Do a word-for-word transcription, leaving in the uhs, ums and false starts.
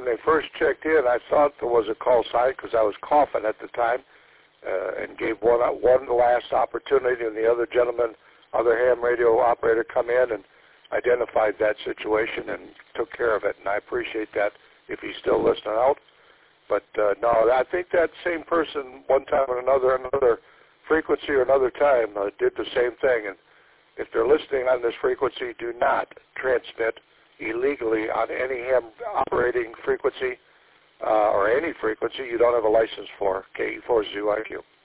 they first checked in, I thought there was a call sign because I was coughing at the time, uh, and gave one one last opportunity, and the other gentleman, other ham radio operator, come in and identified that situation and took care of it, and I appreciate that if he's still listening out. But uh, no, I think that same person one time or another, another frequency or another time uh, did the same thing. And if they're listening on this frequency, do not transmit illegally on any ham operating frequency uh, or any frequency you don't have a license for, K E four Z Y Q.